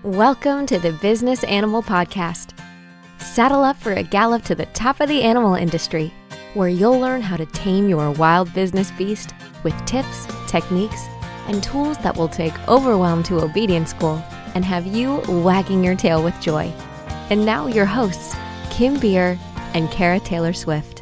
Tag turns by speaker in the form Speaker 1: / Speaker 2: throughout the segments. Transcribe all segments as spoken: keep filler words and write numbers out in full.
Speaker 1: Welcome to the Business Animal Podcast. Saddle up for a gallop to the top of the animal industry, where you'll learn how to tame your wild business beast with tips, techniques, and tools that will take overwhelm to obedience school and have you wagging your tail with joy. And now your hosts, Kim Beer and Kara Taylor Swift.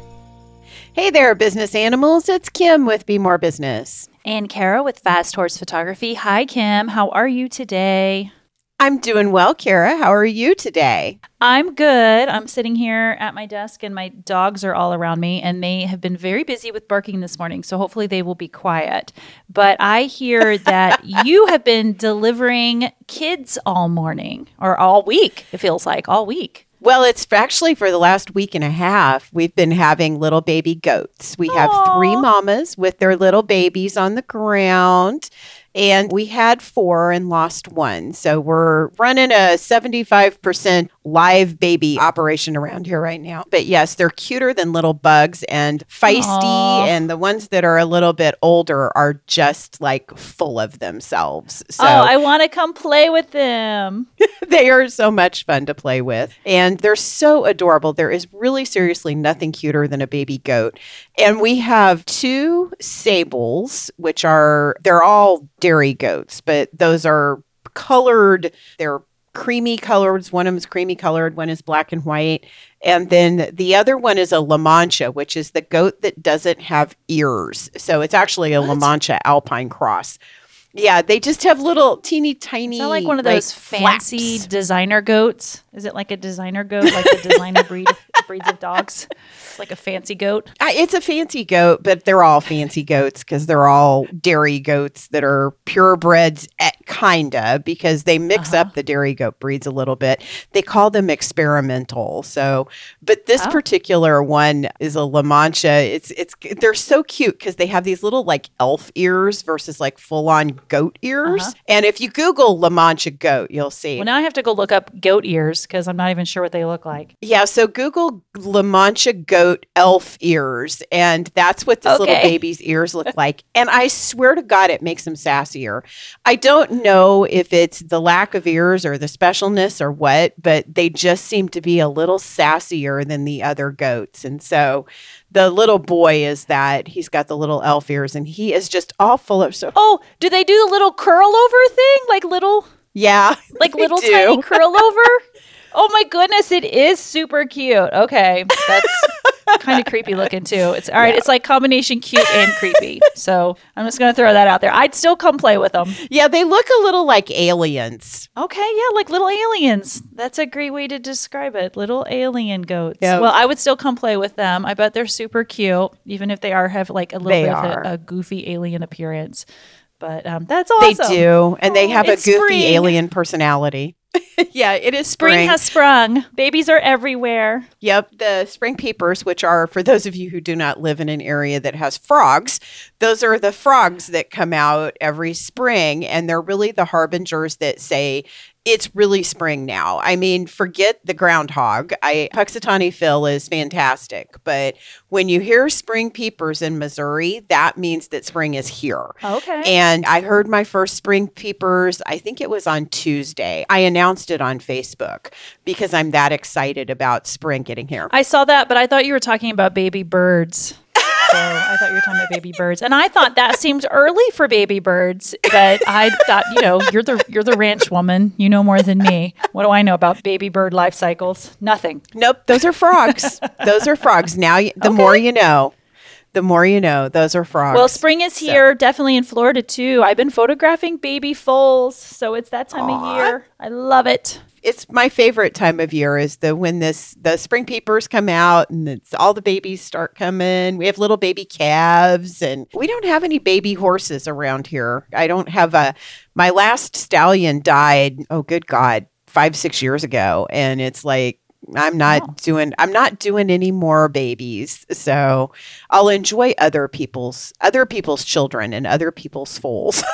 Speaker 2: Hey there, business animals. It's Kim with Be More Business.
Speaker 3: And Kara with Fast Horse Photography. Hi, Kim. How are you today?
Speaker 2: I'm doing well, Kara. How are you today?
Speaker 3: I'm good. I'm sitting here at my desk and my dogs are all around me and they have been very busy with barking this morning. So hopefully they will be quiet. But I hear that you have been delivering kids all morning or all week. It feels like all week.
Speaker 2: Well, it's actually for the last week and a half, we've been having little baby goats. We have
Speaker 3: Aww.
Speaker 2: three mamas with their little babies on the ground. And we had four and lost one. So we're running a seventy-five percent live baby operation around here right now. But yes, they're cuter than little bugs and feisty.
Speaker 3: Aww.
Speaker 2: And the ones that are a little bit older are just like full of themselves. So
Speaker 3: oh, I want to come play with them.
Speaker 2: they are so much fun to play with. And they're so adorable. There is really seriously nothing cuter than a baby goat. And we have two sables, which are, they're all dairy goats, but those are colored. They're creamy colored. One of them is creamy colored. One is black and white. And then the other one is a La Mancha, which is the goat that doesn't have ears. So it's actually a
Speaker 3: What?
Speaker 2: La Mancha Alpine cross. Yeah, they just have little teeny tiny.
Speaker 3: Is that like one of those
Speaker 2: like,
Speaker 3: fancy
Speaker 2: flaps.
Speaker 3: designer goats? Is it like a designer goat, like the designer breed breeds of dogs? It's like a fancy goat.
Speaker 2: I, it's a fancy goat, but they're all fancy goats because they're all dairy goats that are purebreds, at, kinda, because they mix
Speaker 3: Uh-huh.
Speaker 2: up the dairy goat breeds a little bit. They call them experimental. So, but this
Speaker 3: Oh.
Speaker 2: particular one is a La Mancha. It's it's they're so cute because they have these little like elf ears versus like full on goat ears.
Speaker 3: Uh-huh.
Speaker 2: And if you Google La Mancha goat, you'll see.
Speaker 3: Well, now I have to go look up goat ears because I'm not even sure what they look like.
Speaker 2: Yeah, so Google La Mancha goat elf ears, and that's what this little
Speaker 3: Okay.
Speaker 2: baby's ears look like. And I swear to God, it makes them sassier. I don't know if it's the lack of ears or the specialness or what, but they just seem to be a little sassier than the other goats. And so the little boy is that. He's got the little elf ears, and he is just all full of so.
Speaker 3: Oh, do they do the little curl over thing? Like little,
Speaker 2: Yeah,
Speaker 3: like
Speaker 2: they
Speaker 3: little
Speaker 2: do.
Speaker 3: tiny curl over? Oh my goodness, it is super cute. Okay, that's kind of creepy looking too. It's all right.
Speaker 2: Yeah.
Speaker 3: It's like combination cute and creepy. So I'm just gonna throw that out there. I'd still come play with them.
Speaker 2: Yeah, they look a little like aliens.
Speaker 3: Okay, yeah, like little aliens. That's a great way to describe it. Little alien goats.
Speaker 2: Yeah.
Speaker 3: Well, I would still come play with them. I bet they're super cute, even if they are have like a little
Speaker 2: They
Speaker 3: bit
Speaker 2: are.
Speaker 3: of a, a goofy alien appearance. But um, that's awesome.
Speaker 2: They do, and they
Speaker 3: Oh,
Speaker 2: have a
Speaker 3: it's
Speaker 2: goofy
Speaker 3: spring.
Speaker 2: alien personality. Yeah, it is
Speaker 3: Spring
Speaker 2: spring.
Speaker 3: has sprung. Babies are everywhere.
Speaker 2: Yep, the spring peepers, which are, for those of you who do not live in an area that has frogs, those are the frogs that come out every spring, and they're really the harbingers that say, it's really spring now. I mean, forget the groundhog. I Puxatawny Phil is fantastic, but when you hear spring peepers in Missouri, that means that spring is here.
Speaker 3: Okay.
Speaker 2: And I heard my first spring peepers, I think it was on Tuesday. I announced it on Facebook because I'm that excited about spring getting here.
Speaker 3: I saw that, but I thought you were talking about baby birds. So I thought you were talking about baby birds, and I thought that seemed early for baby birds. But I thought, you know, you're the you're the ranch woman. You know more than me. What do I know about baby bird life cycles? Nothing.
Speaker 2: Nope, those are frogs. Those are frogs. Now, you, the
Speaker 3: Okay.
Speaker 2: more you know, the more you know, those are frogs.
Speaker 3: Well, spring is here, definitely in Florida too. I've been photographing baby foals, so it's that time
Speaker 2: Aw.
Speaker 3: of year. I love it.
Speaker 2: It's my favorite time of year is the when this the spring peepers come out and it's all the babies start coming. We have little baby calves, and we don't have any baby horses around here. I don't have a my last stallion died, oh good God, five, six years ago. And it's like I'm not
Speaker 3: Wow.
Speaker 2: doing I'm not doing any more babies. So I'll enjoy other people's other people's children and other people's foals.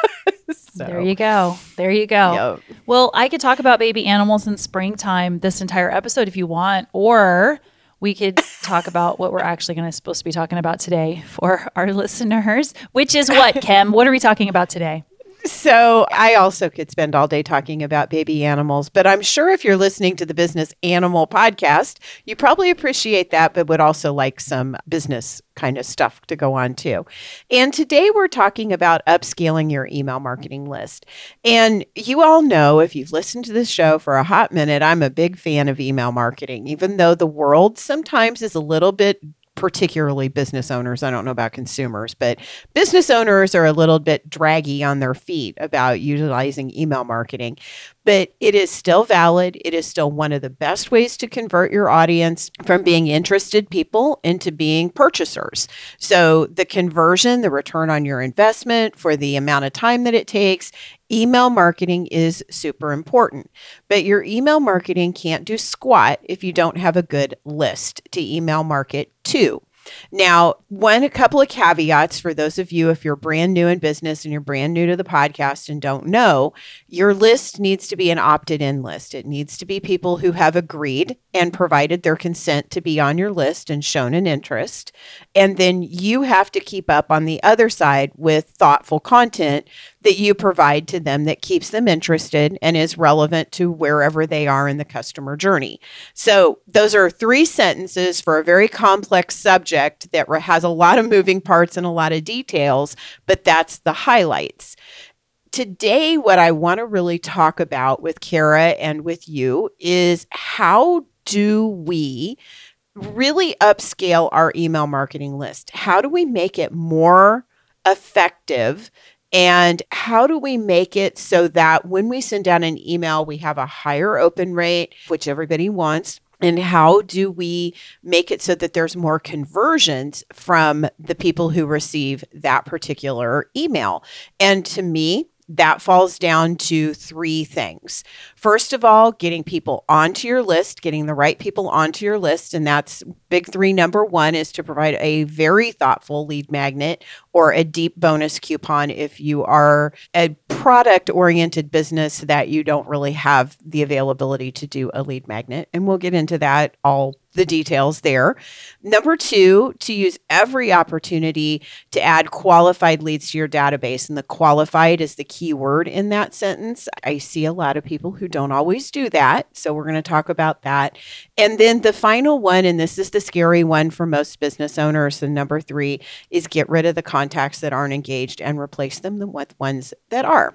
Speaker 2: So,
Speaker 3: There you go. There you go.
Speaker 2: yep.
Speaker 3: Well, I could talk about baby animals in springtime this entire episode if you want, or we could talk about what we're actually going to supposed to be talking about today for our listeners, which is what, Kim? What are we talking about today?
Speaker 2: So I also could spend all day talking about baby animals, but I'm sure if you're listening to the Business Animal Podcast, you probably appreciate that, but would also like some business kind of stuff to go on too. And today we're talking about upscaling your email marketing list. And you all know, if you've listened to this show for a hot minute, I'm a big fan of email marketing, even though the world sometimes is a little bit, particularly business owners. I don't know about consumers, but business owners are a little bit draggy on their feet about utilizing email marketing. But it is still valid. It is still one of the best ways to convert your audience from being interested people into being purchasers. So the conversion, the return on your investment for the amount of time that it takes, email marketing is super important. But your email marketing can't do squat if you don't have a good list to email market to. Now, one, a couple of caveats for those of you, if you're brand new in business and you're brand new to the podcast and don't know, your list needs to be an opted-in list. It needs to be people who have agreed and provided their consent to be on your list and shown an interest. And then you have to keep up on the other side with thoughtful content that you provide to them that keeps them interested and is relevant to wherever they are in the customer journey. So those are three sentences for a very complex subject that has a lot of moving parts and a lot of details, but that's the highlights. Today, what I want to really talk about with Kara and with you is how do we really upscale our email marketing list? How do we make it more effective? And how do we make it so that when we send out an email, we have a higher open rate, which everybody wants? And how do we make it so that there's more conversions from the people who receive that particular email? And to me, that falls down to three things. First of all, getting people onto your list, getting the right people onto your list. And that's big three. Number one is to provide a very thoughtful lead magnet or a deep bonus coupon if you are a product-oriented business that you don't really have the availability to do a lead magnet. And we'll get into that, all the details there. Number two, to use every opportunity to add qualified leads to your database. And the qualified is the key word in that sentence. I see a lot of people who don't always do that. So we're going to talk about that. And then the final one, and this is the scary one for most business owners, the number three is get rid of the contacts that aren't engaged and replace them with ones that are.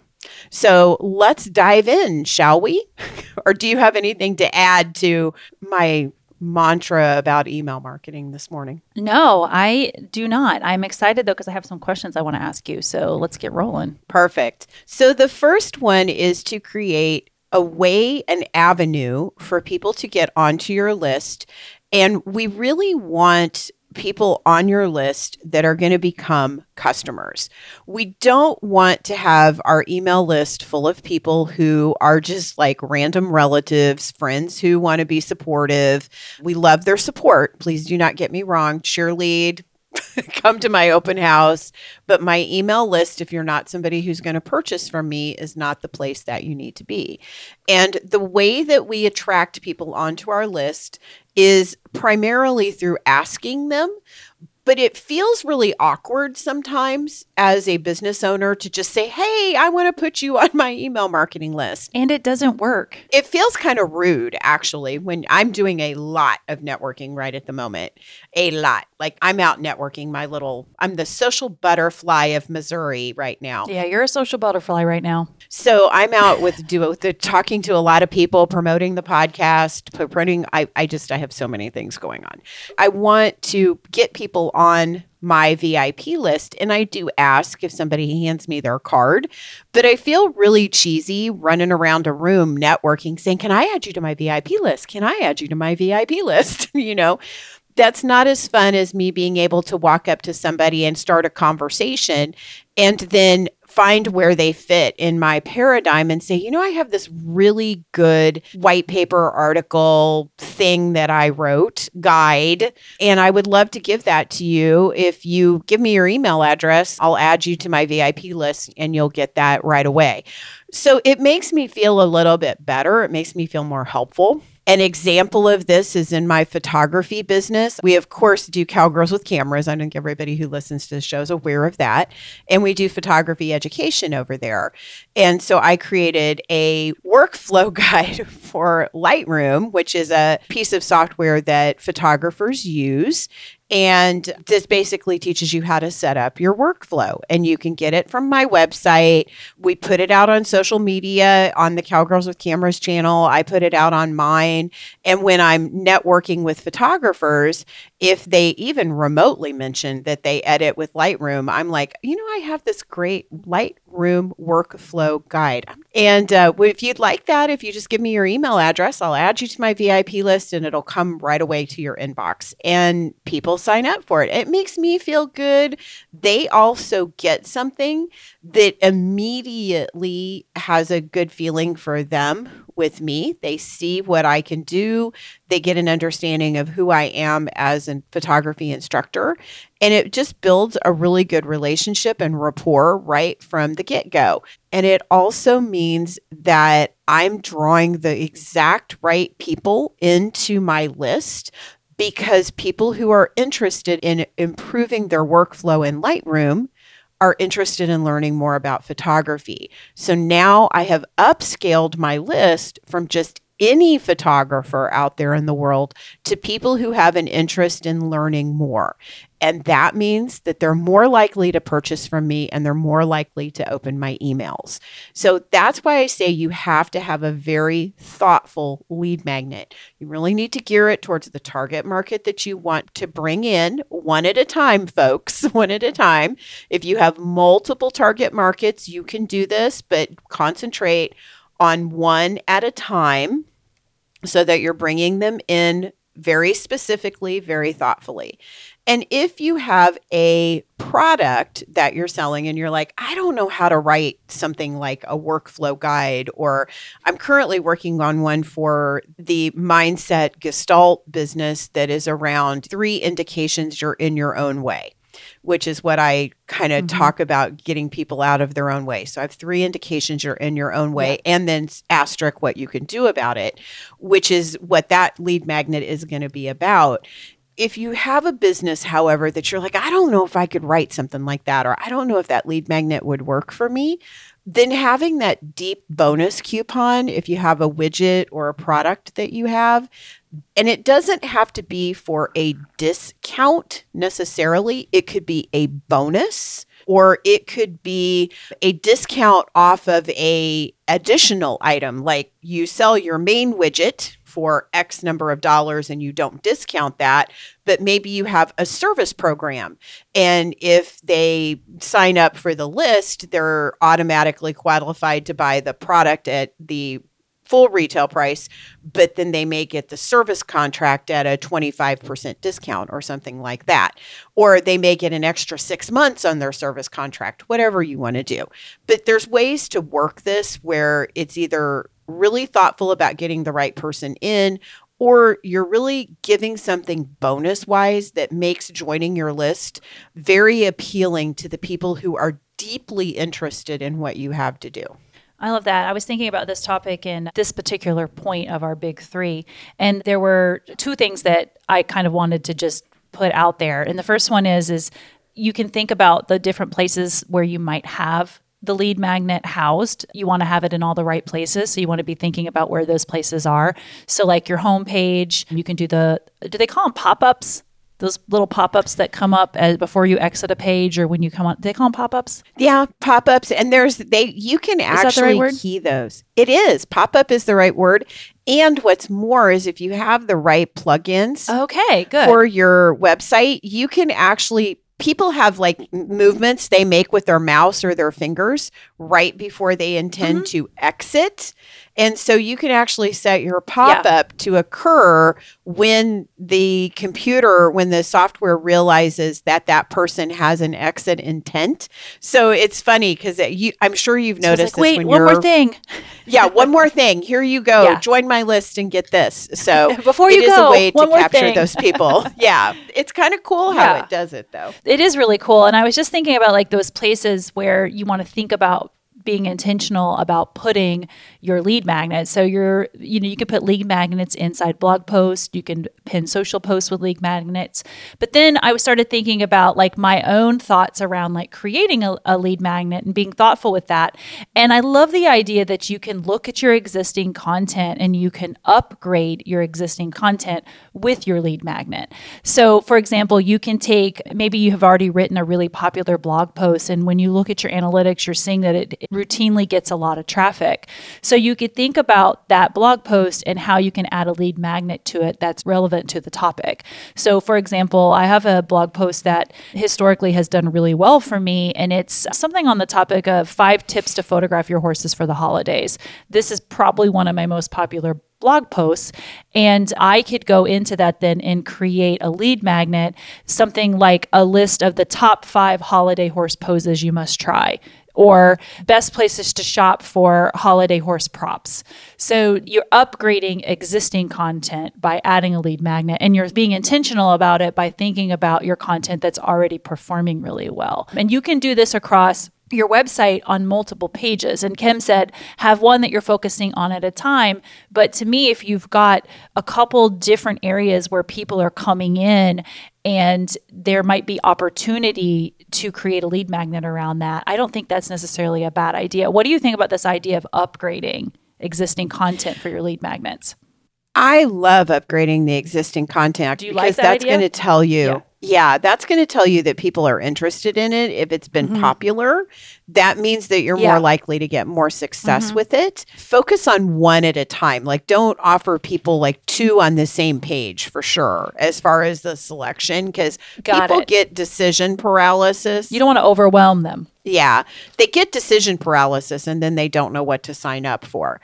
Speaker 2: So let's dive in, shall we? Or do you have anything to add to my mantra about email marketing this morning?
Speaker 3: No, I do not. I'm excited though, because I have some questions I want to ask you. So let's get rolling.
Speaker 2: Perfect. So the first one is to create a way, an avenue for people to get onto your list. And we really want people on your list that are going to become customers. We don't want to have our email list full of people who are just like random relatives, friends who want to be supportive. We love their support. Please do not get me wrong. Cheerlead, come to my open house. But my email list, if you're not somebody who's going to purchase from me, is not the place that you need to be. And the way that we attract people onto our list is primarily through asking them. But it feels really awkward sometimes as a business owner to just say, hey, I want to put you on my email marketing list.
Speaker 3: And it doesn't work.
Speaker 2: It feels kind of rude, actually, when I'm doing a lot of networking right at the moment. A lot. Like I'm out networking my little, I'm the social butterfly of Missouri right now.
Speaker 3: Yeah, you're a social butterfly right now.
Speaker 2: So I'm out with, do, with the, talking to a lot of people, promoting the podcast, promoting, I, I just, I have so many things going on. I want to get people on my V I P list. And I do ask if somebody hands me their card, but I feel really cheesy running around a room networking saying, can I add you to my V I P list? Can I add you to my V I P list? You know, that's not as fun as me being able to walk up to somebody and start a conversation and then find where they fit in my paradigm and say, you know, I have this really good white paper article thing that I wrote, guide, and I would love to give that to you. If you give me your email address, I'll add you to my V I P list and you'll get that right away. So it makes me feel a little bit better. It makes me feel more helpful. An example of this is in my photography business. We, of course, do Cowgirls with Cameras. I think everybody who listens to the show is aware of that. And we do photography education over there. And so I created a workflow guide for Lightroom, which is a piece of software that photographers use. And this basically teaches you how to set up your workflow. And you can get it from my website. We put it out on social media on the Cowgirls with Cameras channel. I put it out on mine. And when I'm networking with photographers, if they even remotely mention that they edit with Lightroom, I'm like, you know, I have this great Lightroom workflow guide. And uh, if you'd like that, if you just give me your email address, I'll add you to my V I P list and it'll come right away to your inbox. And people sign up for it. It makes me feel good. They also get something that immediately has a good feeling for them with me. They see what I can do. They get an understanding of who I am as a photography instructor. And it just builds a really good relationship and rapport right from the get-go. And it also means that I'm drawing the exact right people into my list, because people who are interested in improving their workflow in Lightroom are interested in learning more about photography. So now I have upscaled my list from just any photographer out there in the world to people who have an interest in learning more. And that means that they're more likely to purchase from me and they're more likely to open my emails. So that's why I say you have to have a very thoughtful lead magnet. You really need to gear it towards the target market that you want to bring in, one at a time, folks, one at a time. If you have multiple target markets, you can do this, but concentrate on one at a time so that you're bringing them in very specifically, very thoughtfully. And if you have a product that you're selling and you're like, I don't know how to write something like a workflow guide, or I'm currently working on one for the mindset Gestalt business that is around three indications you're in your own way, which is what I kind of mm-hmm. talk about, getting people out of their own way. So I have three indications you're in your own way, yeah. and then asterisk what you can do about it, which is what that lead magnet is going to be about. If you have a business, however, that you're like, I don't know if I could write something like that, or I don't know if that lead magnet would work for me, then having that deep bonus coupon, if you have a widget or a product that you have, and it doesn't have to be for a discount necessarily. It could be a bonus, or it could be a discount off of a additional item. Like you sell your main widget for X number of dollars and you don't discount that, but maybe you have a service program. And if they sign up for the list, they're automatically qualified to buy the product at the full retail price, but then they may get the service contract at a twenty-five percent discount or something like that. Or they may get an extra six months on their service contract, whatever you want to do. But there's ways to work this where it's either really thoughtful about getting the right person in, or you're really giving something bonus-wise that makes joining your list very appealing to the people who are deeply interested in what you have to do.
Speaker 3: I love that. I was thinking about this topic in this particular point of our big three. And there were two things that I kind of wanted to just put out there. And the first one is, is you can think about the different places where you might have the lead magnet housed. You want to have it in all the right places. So you want to be thinking about where those places are. So like your homepage, you can do the, do they call them pop-ups? Those little pop-ups that come up as before you exit a page, or when you come on, they call them pop-ups?
Speaker 2: Yeah, pop-ups. And there's, they, you can
Speaker 3: is that the
Speaker 2: actually
Speaker 3: right word?
Speaker 2: key those. It is. Pop-up is the right word. And what's more is if you have the right plugins
Speaker 3: okay, good.
Speaker 2: for your website, you can actually, people have like movements they make with their mouse or their fingers right before they intend mm-hmm. to exit. And so you can actually set your pop-up yeah. to occur when the computer, when the software realizes that that person has an exit intent. So it's funny because you, I'm sure you've
Speaker 3: so
Speaker 2: noticed
Speaker 3: like,
Speaker 2: this
Speaker 3: wait,
Speaker 2: when
Speaker 3: one
Speaker 2: you're-
Speaker 3: more thing.
Speaker 2: Yeah, one more thing. Here you go.
Speaker 3: Yeah.
Speaker 2: Join my list and get this. So
Speaker 3: before you
Speaker 2: it is
Speaker 3: go,
Speaker 2: a way to
Speaker 3: one more
Speaker 2: capture
Speaker 3: thing.
Speaker 2: those people. Yeah, it's kind of cool
Speaker 3: Yeah.
Speaker 2: how it does it though.
Speaker 3: It is really cool. And I was just thinking about like those places where you want to think about being intentional about putting your lead magnets. So you're, you know, you can put lead magnets inside blog posts, you can pin social posts with lead magnets. But then I started thinking about like my own thoughts around like creating a, a lead magnet and being thoughtful with that. And I love the idea that you can look at your existing content and you can upgrade your existing content with your lead magnet. So for example, you can take, maybe you have already written a really popular blog post, and when you look at your analytics, you're seeing that it routinely gets a lot of traffic. So you could think about that blog post and how you can add a lead magnet to it that's relevant to the topic. So for example, I have a blog post that historically has done really well for me, and it's something on the topic of five tips to photograph your horses for the holidays. This is probably one of my most popular blog posts. And I could go into that then and create a lead magnet, something like a list of the top five holiday horse poses you must try, or best places to shop for holiday horse props. So you're upgrading existing content by adding a lead magnet, and you're being intentional about it by thinking about your content that's already performing really well. And you can do this across your website on multiple pages. And Kim said, have one that you're focusing on at a time. But to me, if you've got a couple different areas where people are coming in and there might be opportunity to create a lead magnet around that, I don't think that's necessarily a bad idea. What do you think about this idea of upgrading existing content for your lead magnets?
Speaker 2: I love upgrading the existing content
Speaker 3: Do you
Speaker 2: because
Speaker 3: like that
Speaker 2: that's
Speaker 3: idea?
Speaker 2: going to tell you.
Speaker 3: Yeah.
Speaker 2: Yeah, that's going to tell you that people are interested in it. If it's been
Speaker 3: Mm-hmm.
Speaker 2: popular, that means that you're
Speaker 3: Yeah.
Speaker 2: more likely to get more success
Speaker 3: Mm-hmm.
Speaker 2: with it. Focus on one at a time. Like, don't offer people like two on the same page for sure, as far as the selection, because
Speaker 3: Got
Speaker 2: people
Speaker 3: it.
Speaker 2: get decision paralysis.
Speaker 3: You don't want to overwhelm them.
Speaker 2: Yeah, they get decision paralysis and then they don't know what to sign up for.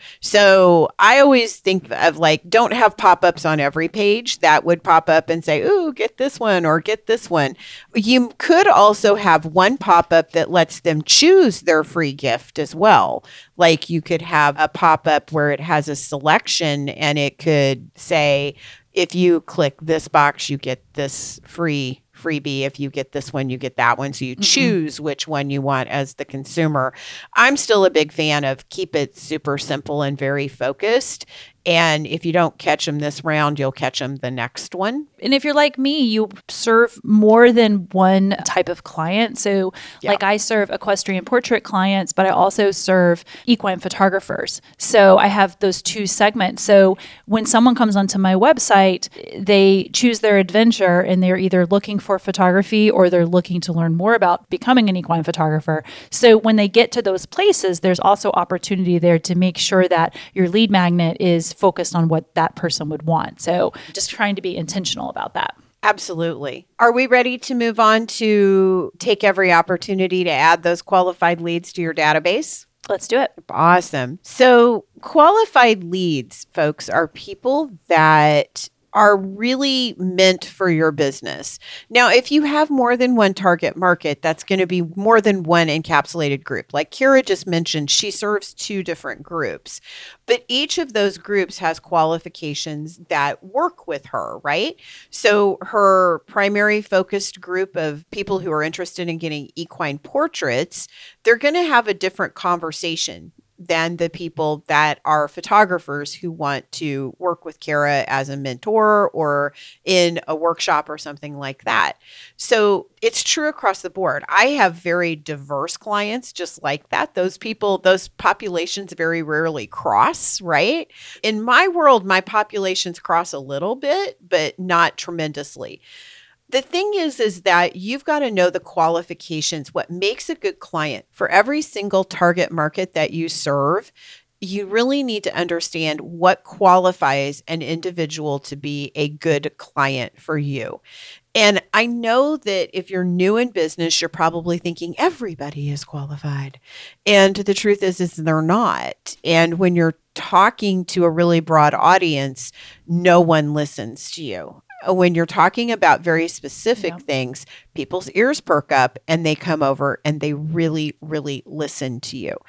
Speaker 2: So I always think of like, don't have pop-ups on every page that would pop up and say, ooh, get this one or get this one. You could also have one pop-up that lets them choose their free gift as well. Like you could have a pop-up where it has a selection and it could say, if you click this box, you get this free freebie. If you get this one, you get that one. So you
Speaker 3: Mm-hmm.
Speaker 2: choose which one you want as the consumer. I'm still a big fan of keep it super simple and very focused. And if you don't catch them this round, you'll catch them the next one.
Speaker 3: And if you're like me, you serve more than one type of client. So
Speaker 2: Yeah.
Speaker 3: like I serve equestrian portrait clients, but I also serve equine photographers. So I have those two segments. So when someone comes onto my website, they choose their adventure and they're either looking for photography or they're looking to learn more about becoming an equine photographer. So when they get to those places, there's also opportunity there to make sure that your lead magnet is focused on what that person would want. So just trying to be intentional about that.
Speaker 2: Absolutely. Are we ready to move on to take every opportunity to add those qualified leads to your database?
Speaker 3: Let's do it.
Speaker 2: Awesome. So qualified leads, folks, are people that are really meant for your business. Now, if you have more than one target market, that's going to be more than one encapsulated group. Like Kira just mentioned, she serves two different groups, but each of those groups has qualifications that work with her, right? So her primary focused group of people who are interested in getting equine portraits, they're going to have a different conversation than the people that are photographers who want to work with Kara as a mentor or in a workshop or something like that. So it's true across the board. I have very diverse clients just like that. Those people, those populations very rarely cross, right? In my world, my populations cross a little bit, but not tremendously. The thing is, is that you've got to know the qualifications, what makes a good client. For every single target market that you serve, you really need to understand what qualifies an individual to be a good client for you. And I know that if you're new in business, you're probably thinking everybody is qualified. And the truth is, is they're not. And when you're talking to a really broad audience, no one listens to you. When you're talking about very specific
Speaker 3: Yeah.
Speaker 2: things, people's ears perk up and they come over and they really, really listen to you.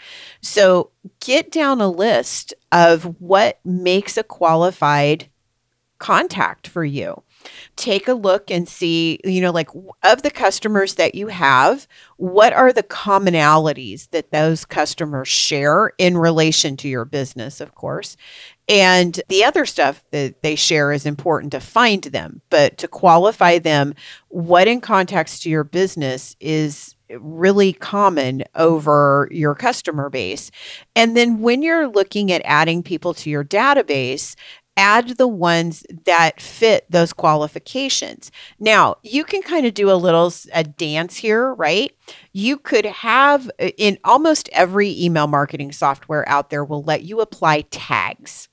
Speaker 2: So get down a list of what makes a qualified contact for you. take a look and see, you know, like of the customers that you have, what are the commonalities that those customers share in relation to your business, of course. And the other stuff that they share is important to find them, but to qualify them, what in context to your business is really common over your customer base. And then when you're looking at adding people to your database, add the ones that fit those qualifications. Now, you can kind of do a little a dance here, right? You could have in almost every email marketing software out there will let you apply tags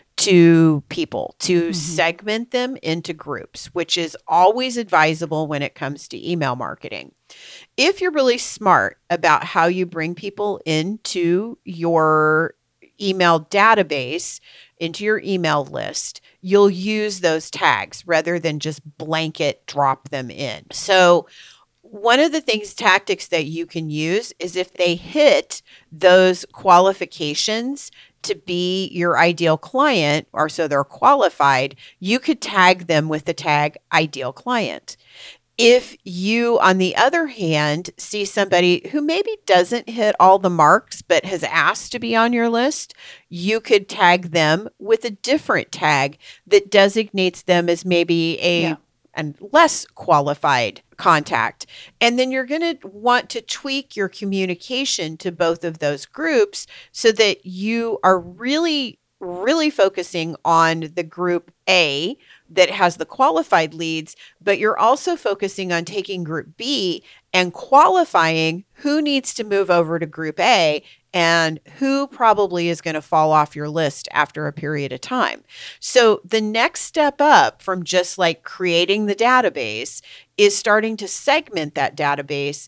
Speaker 2: to people to mm-hmm. segment them into groups, which is always advisable when it comes to email marketing. If you're really smart about how you bring people into your email database, into your email list, you'll use those tags rather than just blanket drop them in. So one of the things, tactics that you can use is if they hit those qualifications to be your ideal client, or so they're qualified, you could tag them with the tag ideal client. If you, on the other hand, see somebody who maybe doesn't hit all the marks but has asked to be on your list, you could tag them with a different tag that designates them as maybe a yeah. and less qualified contact. And then you're going to want to tweak your communication to both of those groups so that you are really, really focusing on the group A that has the qualified leads, but you're also focusing on taking group B and qualifying who needs to move over to group A and who probably is going to fall off your list after a period of time. So the next step up from just like creating the database is starting to segment that database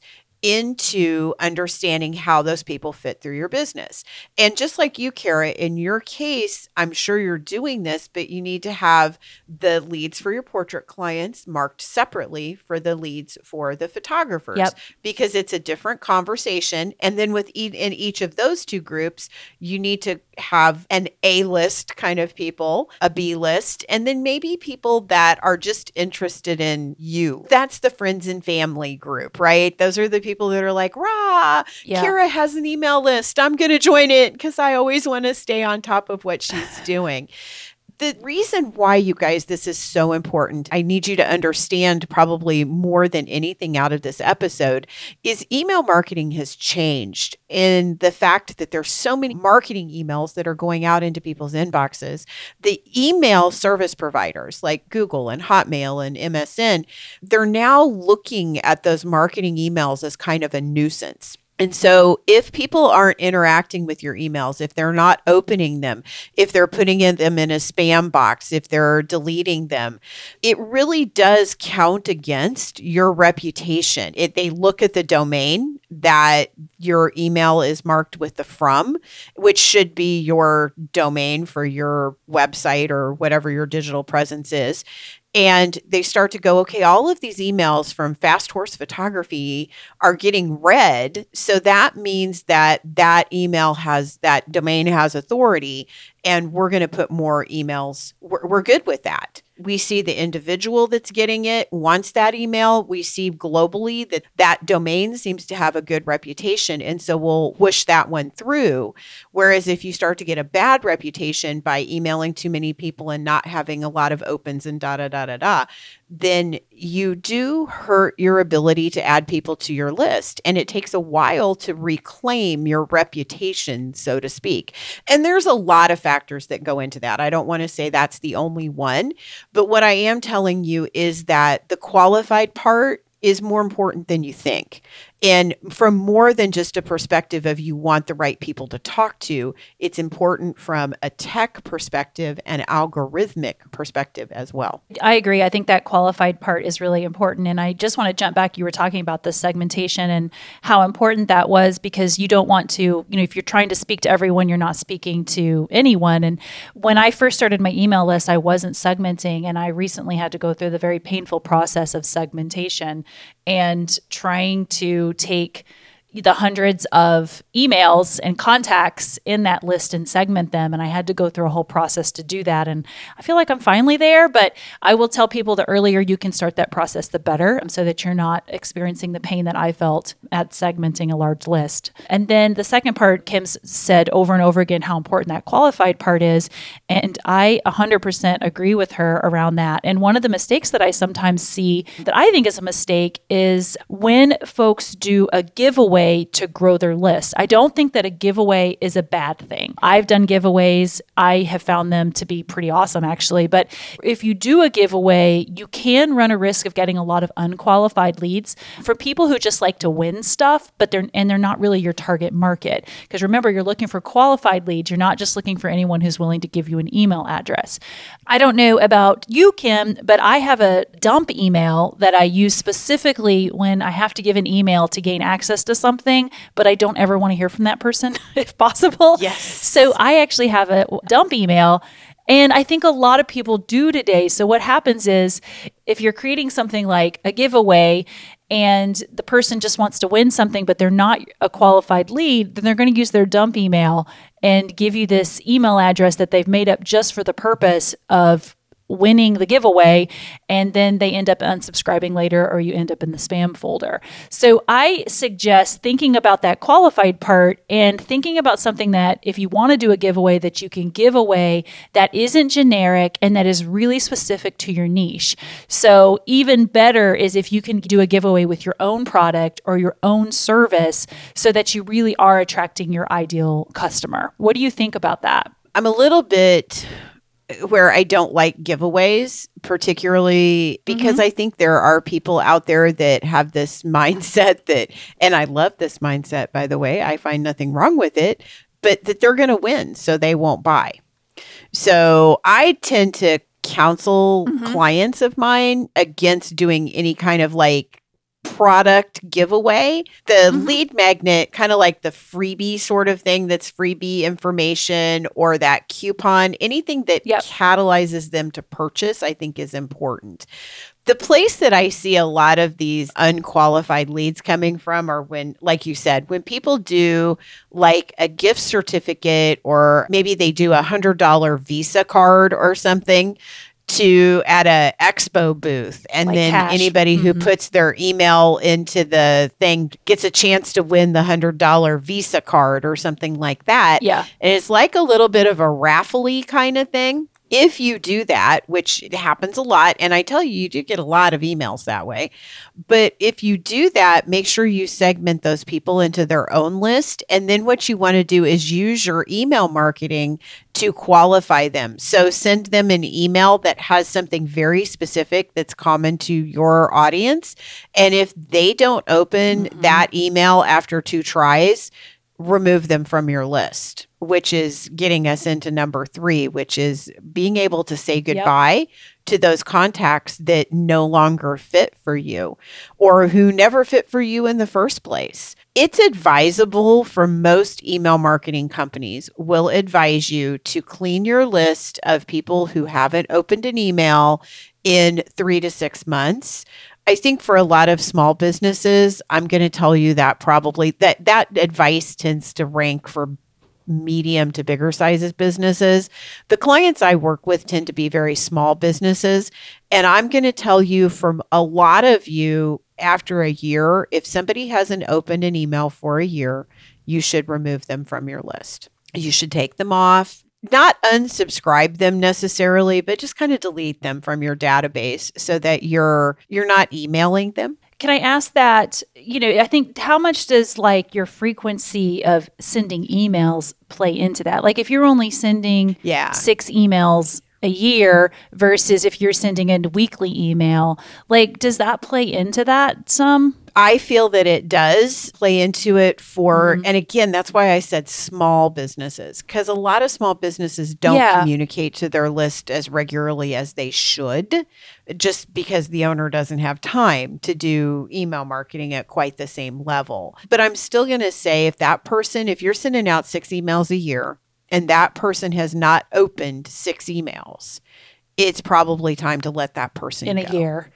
Speaker 2: into understanding how those people fit through your business. And just like you, Kara, in your case, I'm sure you're doing this, but you need to have the leads for your portrait clients marked separately for the leads for the photographers, yep. because it's a different conversation. And then with e- in each of those two groups, you need to have an A list kind of people, a B list, and then maybe people that are just interested in you. That's the friends and family group, right? Those are the people that are like, rah, yeah. Kara has an email list. I'm going to join it because I always want to stay on top of what she's doing. The reason why, you guys, this is so important, I need you to understand probably more than anything out of this episode, is email marketing has changed in the fact that there's so many marketing emails that are going out into people's inboxes. The email service providers like Google and Hotmail and M S N, they're now looking at those marketing emails as kind of a nuisance. And so if people aren't interacting with your emails, if they're not opening them, if they're putting in them in a spam box, if they're deleting them, it really does count against your reputation. It, they look at the domain that your email is marked with the from, which should be your domain for your website or whatever your digital presence is. And they start to go, okay, all of these emails from Fast Horse Photography are getting read. So that means that that email has, that domain has authority, and we're going to put more emails. We're, we're good with that. We see the individual that's getting it wants that email. We see globally that that domain seems to have a good reputation. And so we'll push that one through. Whereas if you start to get a bad reputation by emailing too many people and not having a lot of opens and da, da, da, da, da, then you do hurt your ability to add people to your list. And it takes a while to reclaim your reputation, so to speak. And there's a lot of factors that go into that. I don't want to say that's the only one. But what I am telling you is that the qualified part is more important than you think. And from more than just a perspective of you want the right people to talk to, it's important from a tech perspective and algorithmic perspective as well.
Speaker 3: I agree. I think that qualified part is really important. And I just want to jump back. You were talking about the segmentation and how important that was, because you don't want to, you know, if you're trying to speak to everyone, you're not speaking to anyone. And when I first started my email list, I wasn't segmenting. And I recently had to go through the very painful process of segmentation and trying to take the hundreds of emails and contacts in that list and segment them. And I had to go through a whole process to do that. And I feel like I'm finally there, but I will tell people the earlier you can start that process, the better, so that you're not experiencing the pain that I felt at segmenting a large list. And then the second part, Kim said over and over again how important that qualified part is. And I one hundred percent agree with her around that. And one of the mistakes that I sometimes see that I think is a mistake is when folks do a giveaway to grow their list. I don't think that a giveaway is a bad thing. I've done giveaways. I have found them to be pretty awesome, actually. But if you do a giveaway, you can run a risk of getting a lot of unqualified leads for people who just like to win stuff, but they're and they're not really your target market. Because remember, you're looking for qualified leads. You're not just looking for anyone who's willing to give you an email address. I don't know about you, Kim, but I have a dump email that I use specifically when I have to give an email to gain access to something. Something, but I don't ever want to hear from that person if possible.
Speaker 2: Yes.
Speaker 3: So I actually have a dump email, and I think a lot of people do today. So what happens is if you're creating something like a giveaway and the person just wants to win something, but they're not a qualified lead, then they're going to use their dump email and give you this email address that they've made up just for the purpose of winning the giveaway, and then they end up unsubscribing later, or you end up in the spam folder. So I suggest thinking about that qualified part and thinking about something that if you want to do a giveaway that you can give away that isn't generic and that is really specific to your niche. So even better is if you can do a giveaway with your own product or your own service so that you really are attracting your ideal customer. What do you think about that?
Speaker 2: I'm a little bit where I don't like giveaways, particularly because mm-hmm. I think there are people out there that have this mindset that, and I love this mindset, by the way, I find nothing wrong with it, but that they're going to win, so they won't buy. So I tend to counsel mm-hmm. clients of mine against doing any kind of like product giveaway. The mm-hmm. lead magnet, kind of like the freebie sort of thing that's freebie information, or that coupon, anything that yep. catalyzes them to purchase, I think is important. The place that I see a lot of these unqualified leads coming from are when, like you said, when people do like a gift certificate, or maybe they do a one hundred dollars Visa card or something to at a expo booth, and like then cash. Anybody mm-hmm. who puts their email into the thing gets a chance to win the one hundred dollars Visa card or something like that.
Speaker 3: Yeah.
Speaker 2: And it's like a little bit of a raffle-y kind of thing. If you do that, which happens a lot, and I tell you, you do get a lot of emails that way, but if you do that, make sure you segment those people into their own list. And then what you want to do is use your email marketing to qualify them. So send them an email that has something very specific that's common to your audience. And if they don't open mm-hmm. that email after two tries, remove them from your list, which is getting us into number three, which is being able to say goodbye yep. to those contacts that no longer fit for you or who never fit for you in the first place. It's advisable for most email marketing companies will advise you to clean your list of people who haven't opened an email in three to six months. I think for a lot of small businesses, I'm going to tell you that probably that that advice tends to rank for medium to bigger sizes businesses. The clients I work with tend to be very small businesses. And I'm going to tell you from a lot of you, after a year, if somebody hasn't opened an email for a year, you should remove them from your list. You should take them off. Not unsubscribe them necessarily, but just kind of delete them from your database so that you're you're not emailing them.
Speaker 3: Can I ask that, you know, I think how much does like your frequency of sending emails play into that? Like if you're only sending
Speaker 2: yeah.
Speaker 3: six emails a year versus if you're sending a weekly email, like does that play into that some?
Speaker 2: I feel that it does play into it for, mm-hmm. and again, that's why I said small businesses, because a lot of small businesses don't yeah. communicate to their list as regularly as they should, just because the owner doesn't have time to do email marketing at quite the same level. But I'm still going to say if that person, if you're sending out six emails a year and that person has not opened six emails, it's probably time to let that person
Speaker 3: in
Speaker 2: go.
Speaker 3: a year.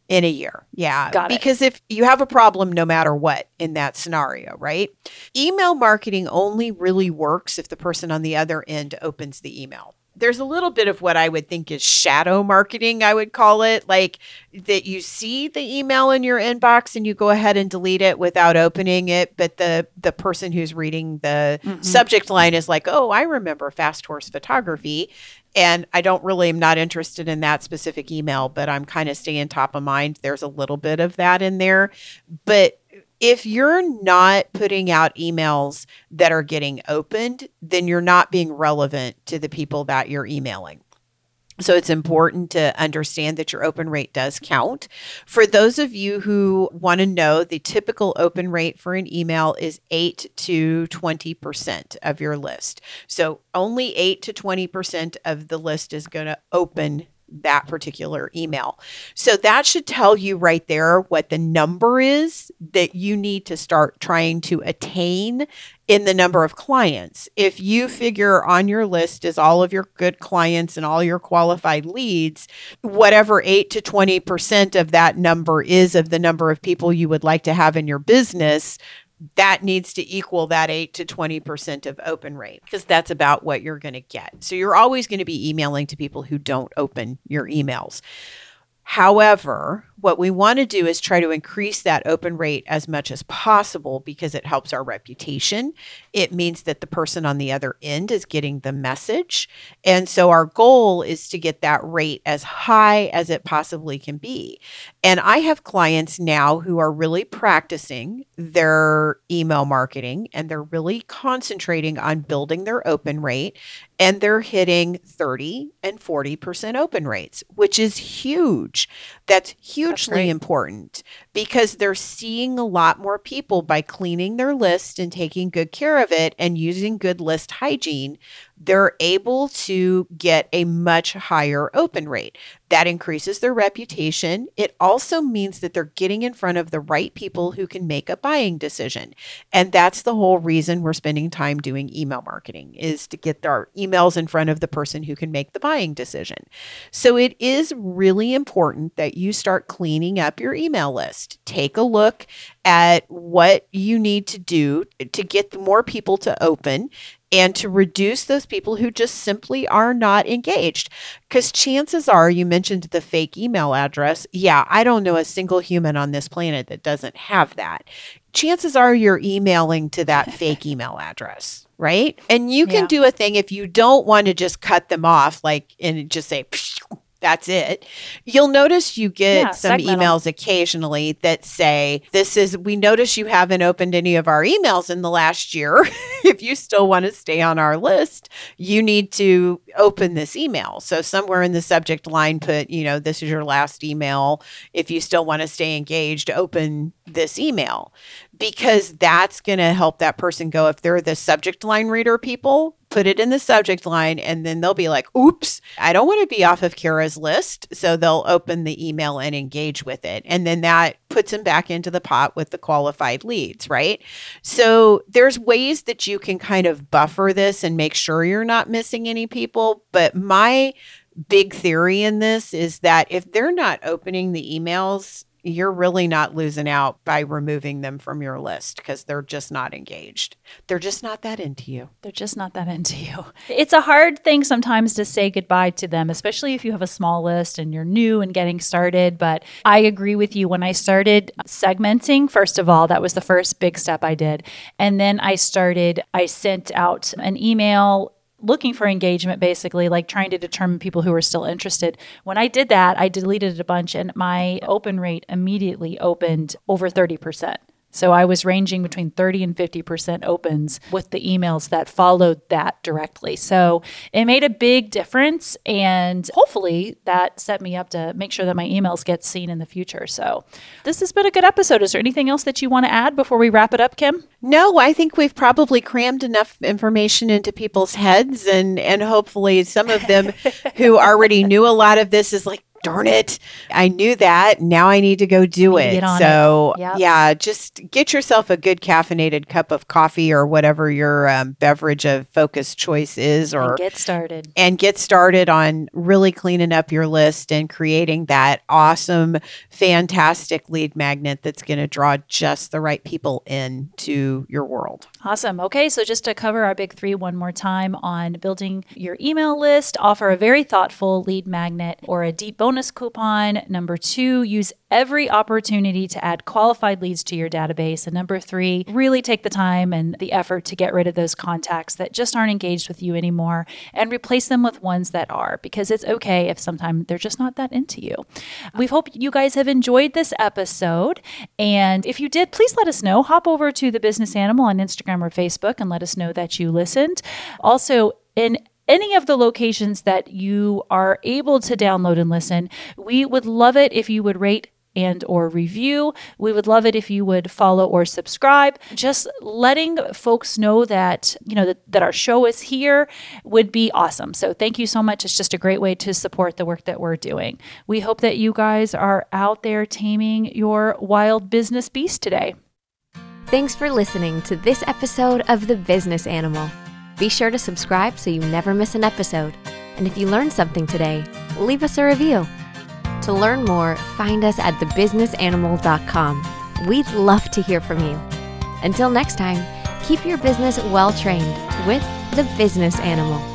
Speaker 2: In a year. Yeah.
Speaker 3: Got it.
Speaker 2: Because if you have a problem, no matter what in that scenario, right? Email marketing only really works if the person on the other end opens the email. There's a little bit of what I would think is shadow marketing, I would call it, like that you see the email in your inbox and you go ahead and delete it without opening it. But the the person who's reading the mm-hmm. subject line is like, oh, I remember Fast Horse Photography. And I don't really am not interested in that specific email, but I'm kind of staying top of mind. There's a little bit of that in there. But if you're not putting out emails that are getting opened, then you're not being relevant to the people that you're emailing. So it's important to understand that your open rate does count. For those of you who want to know, the typical open rate for an email is eight to twenty percent of your list. So only eight to twenty percent of the list is going to open that particular email. So that should tell you right there what the number is that you need to start trying to attain in the number of clients. If you figure on your list is all of your good clients and all your qualified leads, whatever eight to twenty percent of that number is of the number of people you would like to have in your business, that needs to equal that eight to twenty percent of open rate, because that's about what you're going to get. So you're always going to be emailing to people who don't open your emails. However, what we want to do is try to increase that open rate as much as possible because it helps our reputation. It means that the person on the other end is getting the message. And so our goal is to get that rate as high as it possibly can be. And I have clients now who are really practicing their email marketing and they're really concentrating on building their open rate. And they're hitting thirty and forty percent open rates, which is huge. That's hugely That's important because they're seeing a lot more people by cleaning their list and taking good care of it and using good list hygiene. They're able to get a much higher open rate. That increases their reputation. It also means that they're getting in front of the right people who can make a buying decision. And that's the whole reason we're spending time doing email marketing, is to get our emails in front of the person who can make the buying decision. So it is really important that you start cleaning up your email list. Take a look at what you need to do to get more people to open and to reduce those people who just simply are not engaged. Because chances are, you mentioned the fake email address. Yeah, I don't know a single human on this planet that doesn't have that. Chances are you're emailing to that fake email address, right? And you can yeah. do a thing if you don't want to just cut them off, like, and just say, that's it. You'll notice you get yeah, some emails them. occasionally that say, this is, we notice you haven't opened any of our emails in the last year. If you still want to stay on our list, you need to open this email. So somewhere in the subject line, put, you know, this is your last email. If you still want to stay engaged, open this email, because that's going to help that person go. If they're the subject line reader people, put it in the subject line, and then they'll be like, oops, I don't want to be off of Kara's list. So they'll open the email and engage with it. And then that puts them back into the pot with the qualified leads, right? So there's ways that you can kind of buffer this and make sure you're not missing any people. But my big theory in this is that if they're not opening the emails, you're really not losing out by removing them from your list because they're just not engaged. They're just not that into you.
Speaker 3: They're just not that into you. It's a hard thing sometimes to say goodbye to them, especially if you have a small list and you're new and getting started. But I agree with you. When I started segmenting, first of all, that was the first big step I did. And then I started, I sent out an email looking for engagement, basically, like trying to determine people who are still interested. When I did that, I deleted a bunch and my open rate immediately opened over thirty percent. So I was ranging between thirty and fifty percent opens with the emails that followed that directly. So it made a big difference. And hopefully that set me up to make sure that my emails get seen in the future. So this has been a good episode. Is there anything else that you want to add before we wrap it up, Kim?
Speaker 2: No, I think we've probably crammed enough information into people's heads, and, and hopefully some of them who already knew a lot of this is like, darn it, I knew that. Now I need to go do
Speaker 3: Need to
Speaker 2: it.
Speaker 3: get on
Speaker 2: So
Speaker 3: it. Yep.
Speaker 2: yeah, just get yourself a good caffeinated cup of coffee or whatever your um, beverage of focus choice is, or
Speaker 3: And get started.
Speaker 2: and get started on really cleaning up your list and creating that awesome, fantastic lead magnet that's going to draw just the right people into your world.
Speaker 3: Awesome. Okay, so just to cover our big three one more time on building your email list, offer a very thoughtful lead magnet or a deep bonus coupon. Number two, use every opportunity to add qualified leads to your database. And number three, really take the time and the effort to get rid of those contacts that just aren't engaged with you anymore and replace them with ones that are, because it's okay if sometimes they're just not that into you. We hope you guys have enjoyed this episode. And if you did, please let us know. Hop over to The Business Animal on Instagram or Facebook and let us know that you listened. Also, in any of the locations that you are able to download and listen, we would love it if you would rate and or review. We would love it if you would follow or subscribe. Just letting folks know that, you know, that, that our show is here would be awesome. So thank you so much. It's just a great way to support the work that we're doing. We hope that you guys are out there taming your wild business beast today.
Speaker 1: Thanks for listening to this episode of The Business Animal. Be sure to subscribe so you never miss an episode. And if you learned something today, leave us a review. To learn more, find us at the business animal dot com. We'd love to hear from you. Until next time, keep your business well trained with The Business Animal.